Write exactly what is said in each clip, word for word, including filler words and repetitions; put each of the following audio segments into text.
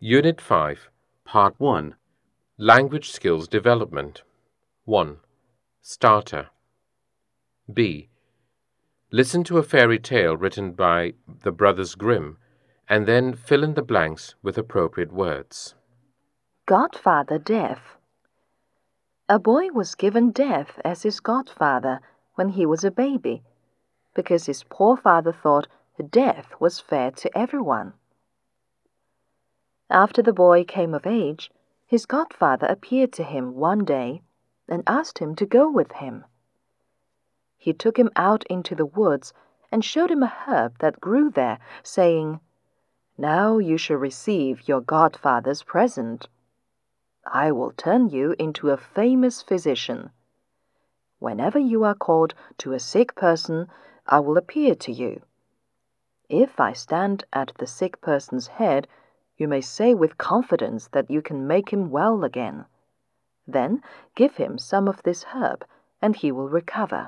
Unit five, Part one, Language Skills Development. one. Starter. B. Listen to a fairy tale written by the Brothers Grimm, and then fill in the blanks with appropriate words. Godfather Death. A boy was given Death as his godfather when he was a baby, because his poor father thought death was fair to everyone. After the boy came of age, his godfather appeared to him one day and asked him to go with him. He took him out into the woods and showed him a herb that grew there, saying, "Now you shall receive your godfather's present. I will turn you into a famous physician. Whenever you are called to a sick person, I will appear to you. If I stand at the sick person's head, you may say with confidence that you can make him well again. Then give him some of this herb, and he will recover.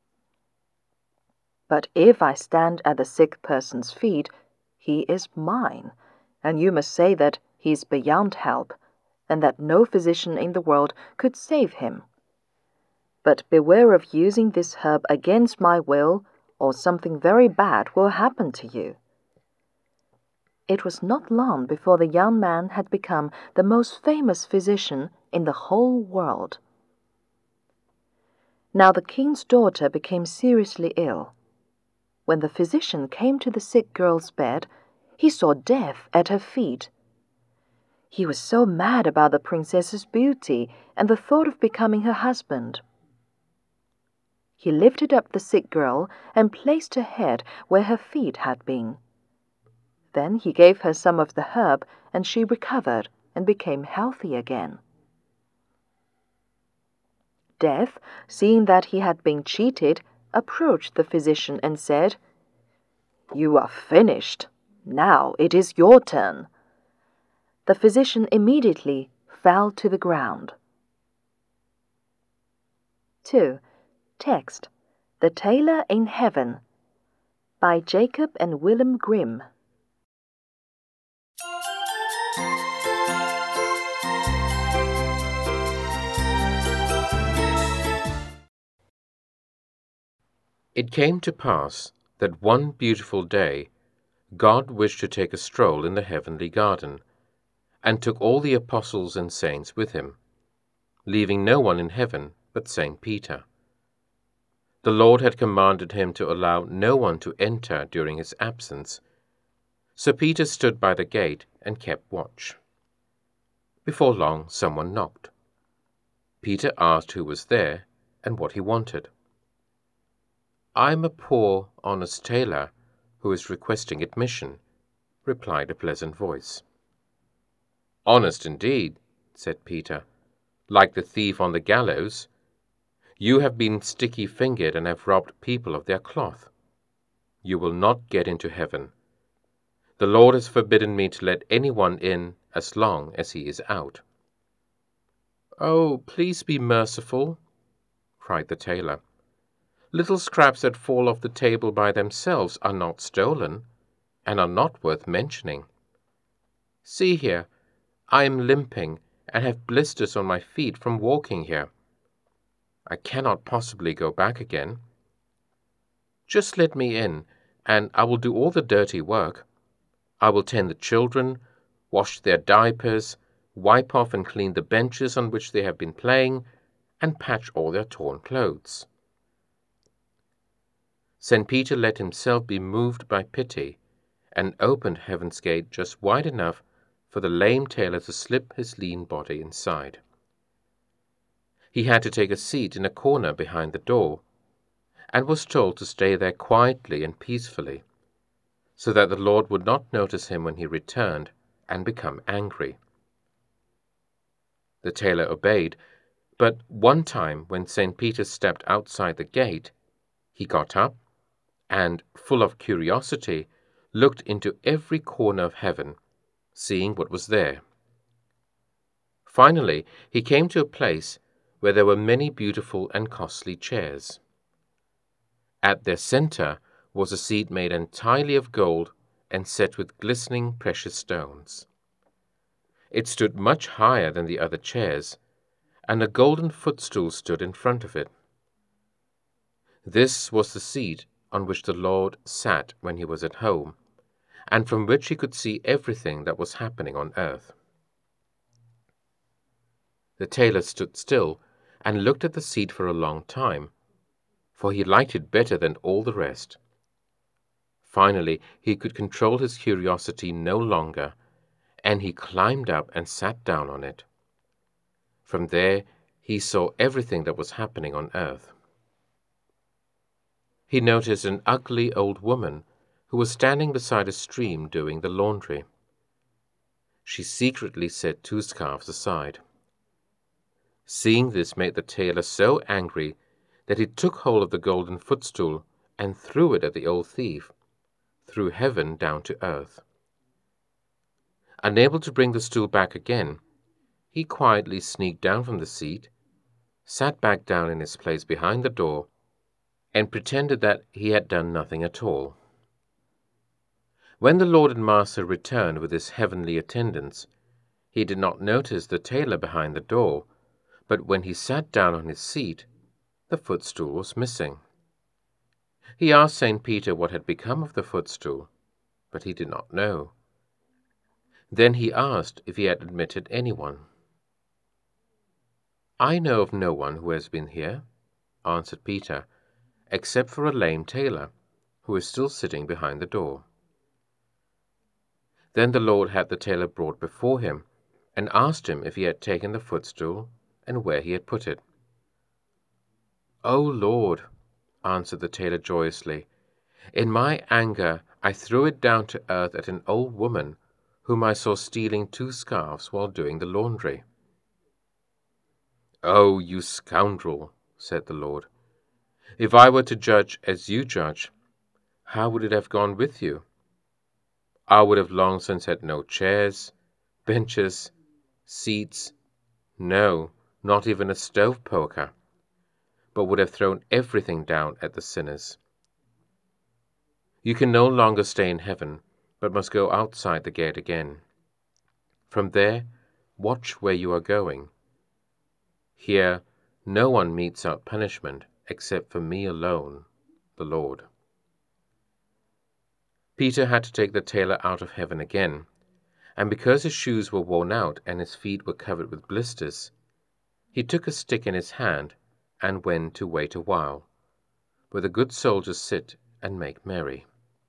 But if I stand at the sick person's feet, he is mine, and you must say that he is beyond help, and that no physician in the world could save him. But beware of using this herb against my will, or something very bad will happen to you." It was not long before the young man had become the most famous physician in the whole world. Now the king's daughter became seriously ill. When the physician came to the sick girl's bed, he saw Death at her feet. He was so mad about the princess's beauty and the thought of becoming her husband. He lifted up the sick girl and placed her head where her feet had been. Then he gave her some of the herb, and she recovered and became healthy again. Death, seeing that he had been cheated, approached the physician and said, "You are finished. Now it is your turn." The physician immediately fell to the ground. two. Text: The Tailor in Heaven, by Jacob and Wilhelm Grimm. It came to pass that one beautiful day God wished to take a stroll in the heavenly garden, and took all the apostles and saints with him, leaving no one in heaven but Saint Peter. The Lord had commanded him to allow no one to enter during his absence, so Peter stood by the gate and kept watch. Before long, someone knocked. Peter asked who was there and what he wanted. "I'm a poor, honest tailor who is requesting admission," replied a pleasant voice. "Honest indeed," said Peter, "like the thief on the gallows. You have been sticky-fingered and have robbed people of their cloth. You will not get into heaven. The Lord has forbidden me to let anyone in as long as he is out." "Oh, please be merciful," cried the tailor. "Little scraps that fall off the table by themselves are not stolen, and are not worth mentioning. See here, I am limping and have blisters on my feet from walking here. I cannot possibly go back again. Just let me in, and I will do all the dirty work. I will tend the children, wash their diapers, wipe off and clean the benches on which they have been playing, and patch all their torn clothes." Saint Peter let himself be moved by pity, and opened heaven's gate just wide enough for the lame tailor to slip his lean body inside. He had to take a seat in a corner behind the door, and was told to stay there quietly and peacefully, so that the Lord would not notice him when he returned and become angry. The tailor obeyed, but one time when Saint Peter stepped outside the gate, he got up, and, full of curiosity, looked into every corner of heaven, seeing what was there. Finally, he came to a place where there were many beautiful and costly chairs. At their center was a seat made entirely of gold and set with glistening precious stones. It stood much higher than the other chairs, and a golden footstool stood in front of it. This was the seat on which the Lord sat when he was at home, and from which he could see everything that was happening on earth. The tailor stood still and looked at the seat for a long time, for he liked it better than all the rest. Finally, he could control his curiosity no longer, and he climbed up and sat down on it. From there, he saw everything that was happening on earth. He noticed an ugly old woman who was standing beside a stream doing the laundry. She secretly set two scarves aside. Seeing this made the tailor so angry that he took hold of the golden footstool and threw it at the old thief, through heaven down to earth. Unable to bring the stool back again, he quietly sneaked down from the seat, sat back down in his place behind the door, and pretended that he had done nothing at all. When the Lord and Master returned with his heavenly attendants, he did not notice the tailor behind the door, but when he sat down on his seat, the footstool was missing. He asked Saint Peter what had become of the footstool, but he did not know. Then he asked if he had admitted anyone. "I know of no one who has been here," answered Peter, "except for a lame tailor, who is still sitting behind the door." Then the Lord had the tailor brought before him, and asked him if he had taken the footstool, and where he had put it. "O Lord," answered the tailor joyously, "in my anger I threw it down to earth at an old woman whom I saw stealing two scarves while doing the laundry." "Oh, you scoundrel," said the Lord. "If I were to judge as you judge, how would it have gone with you? I would have long since had no chairs, benches, seats, no, not even a stove poker, but would have thrown everything down at the sinners. You can no longer stay in heaven, but must go outside the gate again. From there, watch where you are going. Here, no one metes out punishment except for me alone, the Lord." Peter had to take the tailor out of heaven again, and because his shoes were worn out and his feet were covered with blisters, he took a stick in his hand and went to wait a while, where the good soldiers sit and make merry.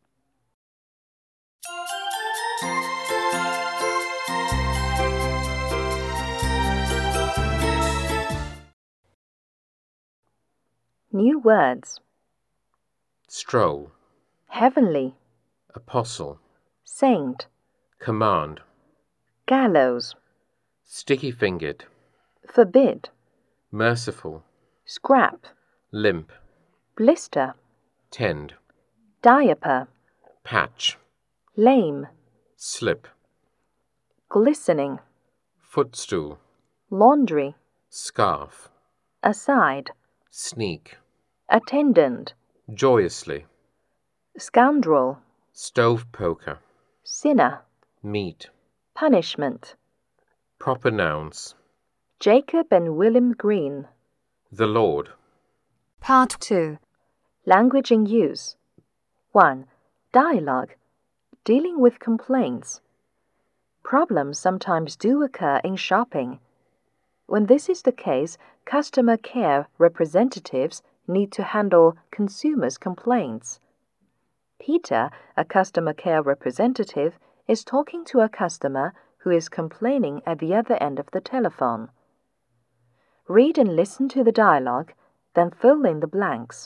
New words: Stroll, heavenly, apostle, saint, command, gallows, sticky-fingered, forbid, merciful, scrap, limp, blister, tend, diaper, patch, lame, slip, glistening, footstool, laundry, scarf, aside, sneak, attendant, joyously, scoundrel, stove poker, sinner, meat, punishment. proper nouns, Jacob and William Green. the Lord. Part two. Language in use. one. Dialogue. Dealing with complaints. Problems sometimes do occur in shopping. When this is the case, customer care representatives need to handle consumers' complaints. Peter, a customer care representative, is talking to a customer who is complaining at the other end of the telephone. Read and listen to the dialogue, then fill in the blanks.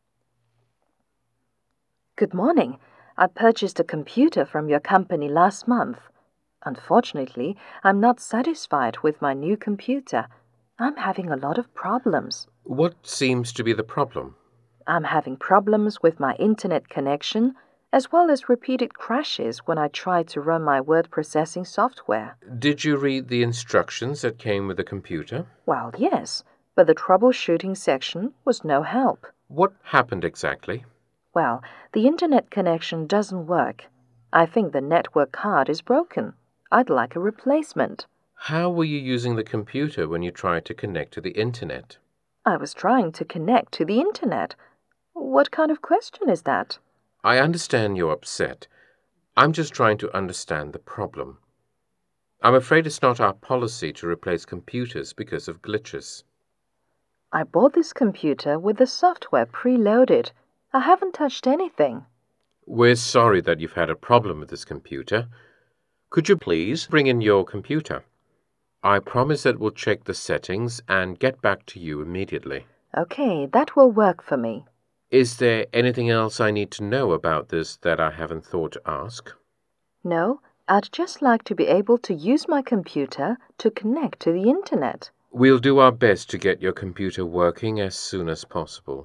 Good morning. I purchased a computer from your company last month. Unfortunately, I'm not satisfied with my new computer. I'm having a lot of problems. What seems to be the problem? I'm having problems with my internet connection, as well as repeated crashes when I try to run my word processing software. Did you read the instructions that came with the computer? Well, yes, but the troubleshooting section was no help. What happened exactly? Well, the internet connection doesn't work. I think the network card is broken. I'd like a replacement. How were you using the computer when you tried to connect to the internet? I was trying to connect to the internet. What kind of question is that? I understand you're upset. I'm just trying to understand the problem. I'm afraid it's not our policy to replace computers because of glitches. I bought this computer with the software preloaded. I haven't touched anything. We're sorry that you've had a problem with this computer. Could you please bring in your computer? I promise that we'll check the settings and get back to you immediately. Okay, that will work for me. Is there anything else I need to know about this that I haven't thought to ask? No, I'd just like to be able to use my computer to connect to the internet. We'll do our best to get your computer working as soon as possible.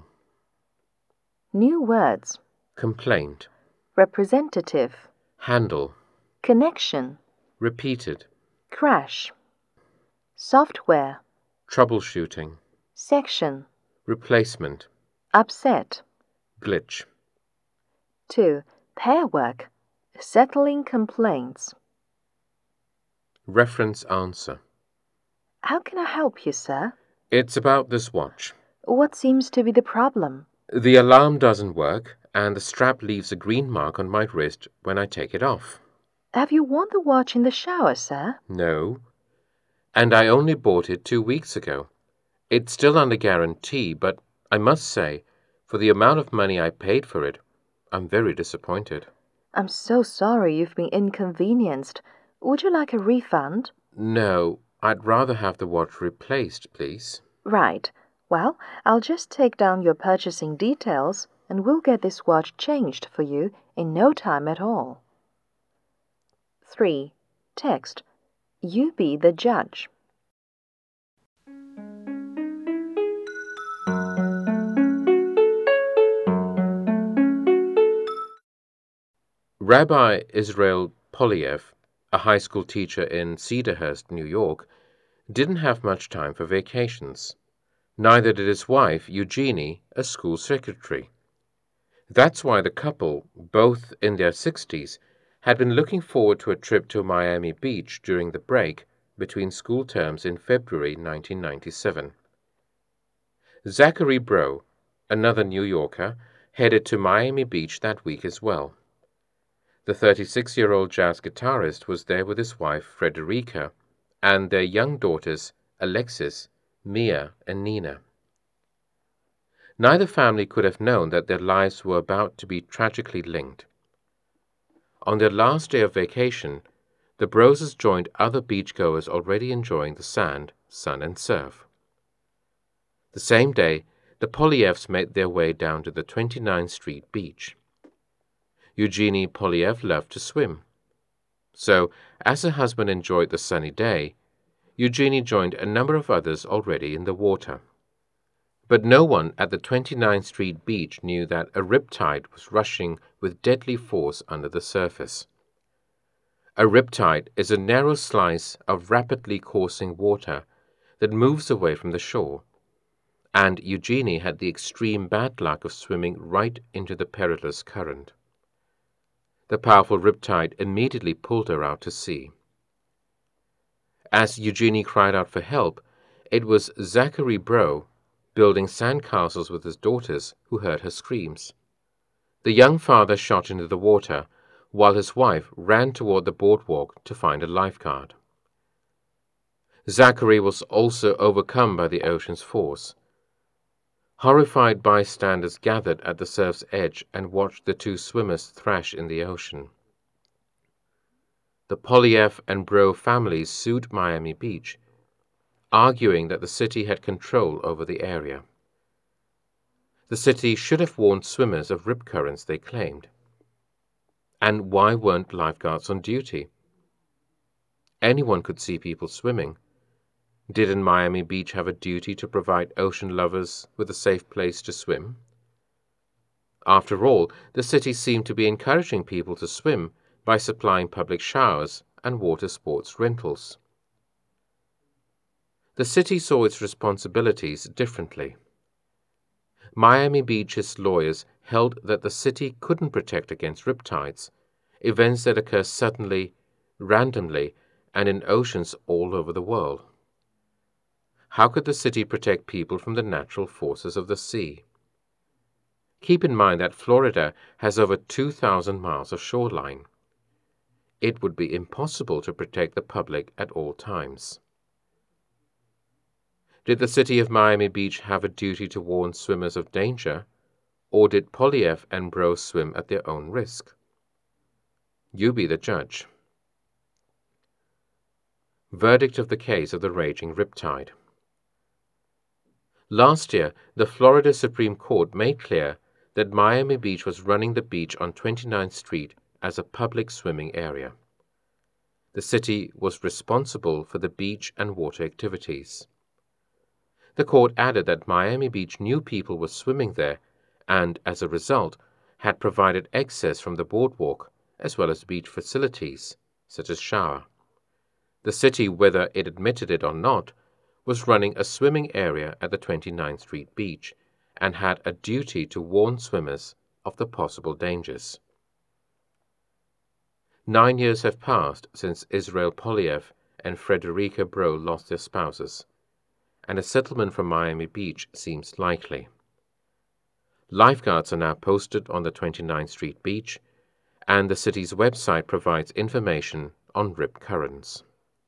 New words. Complaint. Representative. Handle. Connection. Repeated. Crash. Software. Troubleshooting. Section. Replacement. Upset. Glitch. two. Pair work. Settling complaints. Reference answer. How can I help you, sir? It's about this watch. What seems to be the problem? The alarm doesn't work, and the strap leaves a green mark on my wrist when I take it off. Have you worn the watch in the shower, sir? No. And I only bought it two weeks ago. It's still under guarantee, but I must say, for the amount of money I paid for it, I'm very disappointed. I'm so sorry you've been inconvenienced. Would you like a refund? No, I'd rather have the watch replaced, please. Right. Well, I'll just take down your purchasing details and we'll get this watch changed for you in no time at all. three. Text. You be the judge. Rabbi Israel Polyev, a high school teacher in Cedarhurst, New York, didn't have much time for vacations. Neither did his wife, Eugenie, a school secretary. That's why the couple, both in their sixties, had been looking forward to a trip to Miami Beach during the break between school terms in February nineteen ninety-seven. Zachary Breaux, another New Yorker, headed to Miami Beach that week as well. The thirty-six-year-old jazz guitarist was there with his wife, Frederica, and their young daughters, Alexis, Mia, and Nina. Neither family could have known that their lives were about to be tragically linked. On their last day of vacation, the Broses joined other beachgoers already enjoying the sand, sun, and surf. The same day, the Polyevs made their way down to the twenty-ninth Street beach. Eugenie Polyev loved to swim. So, as her husband enjoyed the sunny day, Eugenie joined a number of others already in the water. But no one at the twenty-ninth Street beach knew that a riptide was rushing with deadly force under the surface. A riptide is a narrow slice of rapidly coursing water that moves away from the shore, and Eugenie had the extreme bad luck of swimming right into the perilous current. The powerful riptide immediately pulled her out to sea. As Eugenie cried out for help, it was Zachary Breaux, building sandcastles with his daughters, who heard her screams. The young father shot into the water, while his wife ran toward the boardwalk to find a lifeguard. Zachary was also overcome by the ocean's force. Horrified bystanders gathered at the surf's edge and watched the two swimmers thrash in the ocean. The Polyev and Breaux families sued Miami Beach, arguing that the city had control over the area. The city should have warned swimmers of rip currents, they claimed. And why weren't lifeguards on duty? Anyone could see people swimming. Didn't Miami Beach have a duty to provide ocean lovers with a safe place to swim? After all, the city seemed to be encouraging people to swim by supplying public showers and water sports rentals. The city saw its responsibilities differently. Miami Beach's lawyers held that the city couldn't protect against riptides, events that occur suddenly randomly, and in oceans all over the world. How could the city protect people from the natural forces of the sea? Keep in mind that Florida has over two thousand miles of shoreline. It would be impossible to protect the public at all times. Did the city of Miami Beach have a duty to warn swimmers of danger, or did Poilievre and Brault swim at their own risk? You be the judge. Verdict of the case of the raging riptide. Last year, the Florida Supreme Court made clear that Miami Beach was running the beach on twenty-ninth Street as a public swimming area. The city was responsible for the beach and water activities. The court added that Miami Beach knew people were swimming there and, as a result, had provided access from the boardwalk as well as beach facilities, such as shower. The city, whether it admitted it or not, was running a swimming area at the twenty-ninth Street beach and had a duty to warn swimmers of the possible dangers. Nine years have passed since Israel Poilievre and Frederica Brault lost their spouses, and a settlement from Miami Beach seems likely. Lifeguards are now posted on the twenty-ninth Street beach, and the city's website provides information on rip currents.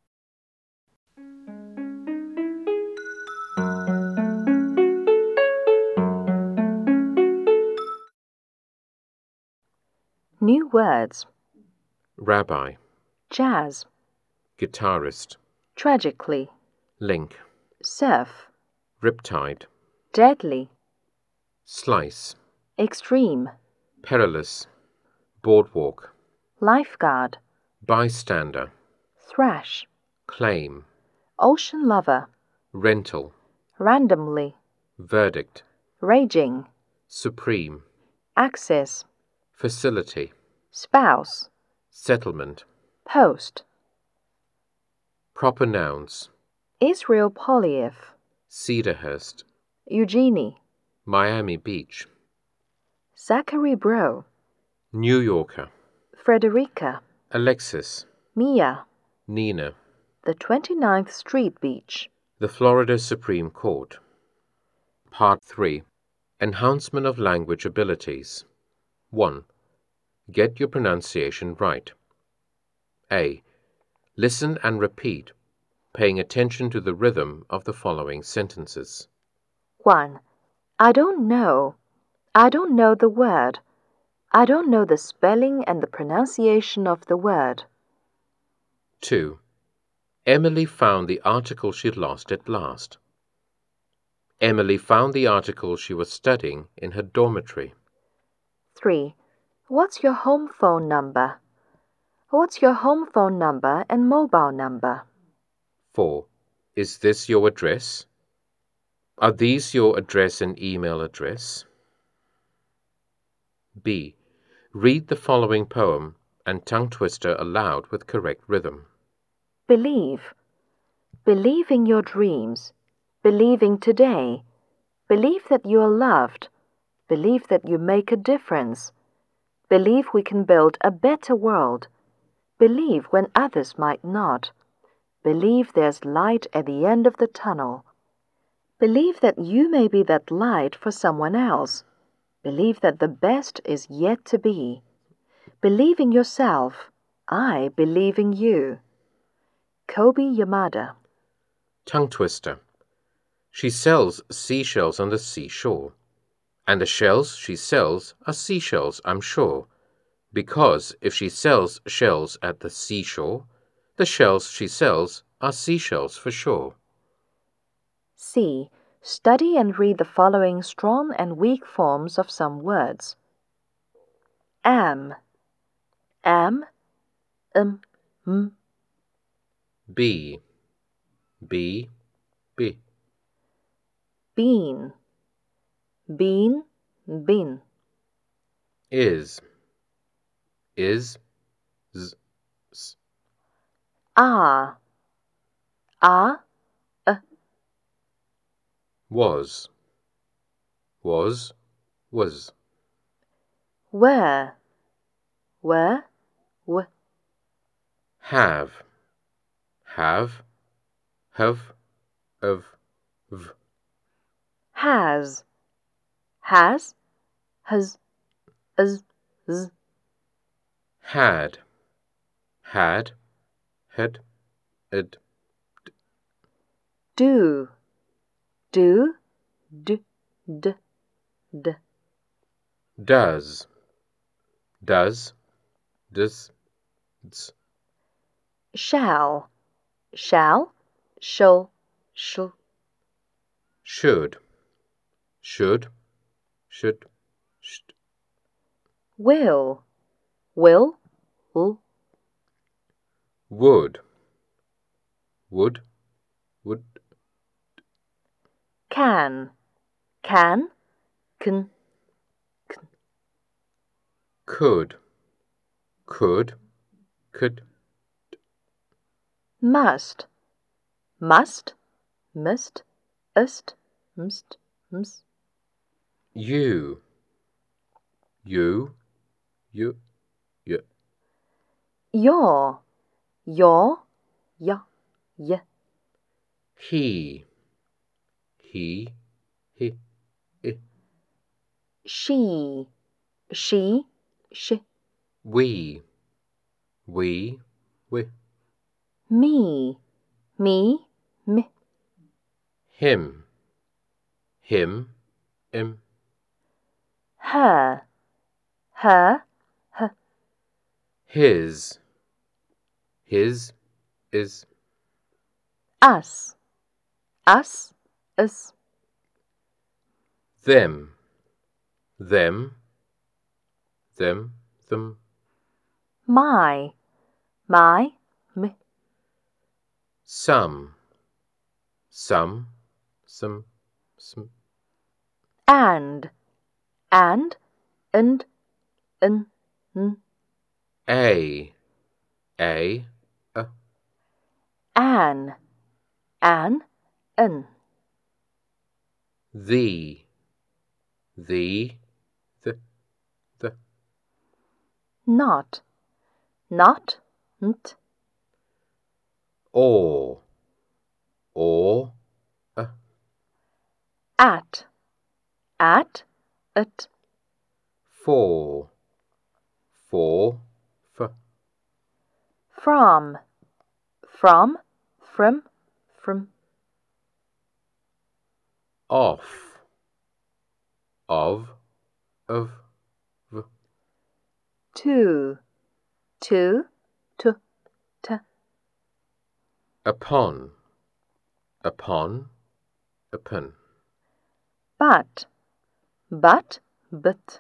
New words. Rabbi, Jazz. guitarist, Tragically. link, Surf. riptide, Deadly. slice, Extreme. perilous, boardwalk, Lifeguard. bystander, Thrash. claim, Ocean lover. rental, Randomly. verdict, Raging. supreme, Access. facility, Spouse. settlement. Post. Proper nouns: Israel Poilievre. Cedarhurst, Eugenie. Miami Beach, Zachary Brault. New Yorker, Frederica. Alexis, Mia. Nina. The twenty-ninth Street beach. The Florida Supreme Court. Part three. Enhancement of language abilities. one. Get your pronunciation right. A. Listen and repeat, paying attention to the rhythm of the following sentences. one. I don't know. I don't know the word. I don't know the spelling and the pronunciation of the word. two. Emily found the article she lost at last. Emily found the article she was studying in her dormitory. three. What's your home phone number? What's your home phone number and mobile number? four. Is this your address? Are these your address and email address? B. Read the following poem and tongue twister aloud with correct rhythm. Believe. Believe in your dreams. Believing today. Believe that you are loved. Believe that you make a difference. Believe we can build a better world. Believe when others might not. Believe there's light at the end of the tunnel. Believe that you may be that light for someone else. Believe that the best is yet to be. Believe in yourself. I believe in you. Kobe Yamada. Tongue twister. She sells seashells on the seashore. And the shells she sells are seashells, I'm sure. Because if she sells shells at the seashore, the shells she sells are seashells for sure. C. Study and read the following strong and weak forms of some words. Am. Am. Um. M. B. B. B. Bean. Bean. Bin. Is. Is. Z. S. Ah. Ah. Uh. Was. Was. Was. Where. Where. W. have, have, have, of, v. Has, has, has, as, z. Had, had, had, ed. Do, do, d, d, d. Does, does, does, ds. Shall, shall, shall, shall. Should, should, should, should. Will, will, will. Would, would, would. Can, can, can. Could, could, could. Must, must, must, ust, must, must. You, you, you, you. Your, your, ya, ya. He, he, he, he. She, she, she. We, we, we. Me, me, me. Him, him, him. Her, her, her. His, his, is. Us, us, us. Them, them, them, them. My, my, me. Some, some, some, some. And, and, and, and, n. A, a, a. An, an, an. The, the, the, the. Not, not, nt. Or, or, a. At, at, at. For, for, for. From, from, from, from. Off, of, of, v. To, to, to, to. Upon, upon, upon. But, but, but.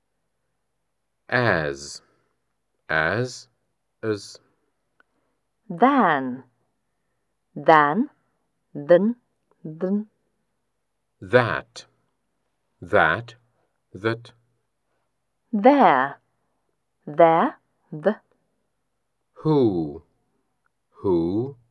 As, as, as. Than, than, than, than. That, that, that. There, there, the. Who, who,